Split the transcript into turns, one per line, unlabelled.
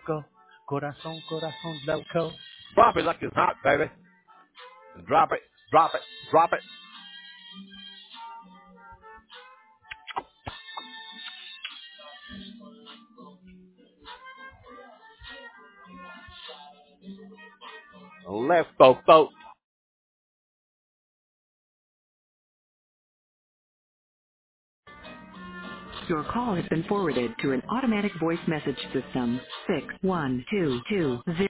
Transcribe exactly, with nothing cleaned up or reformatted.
loco. Corazón, corazón loco. Drop it like it's hot, baby. Drop it, drop it, drop it. Let's go, folks.
Your call has been forwarded to an automatic voice message system. six one two two zero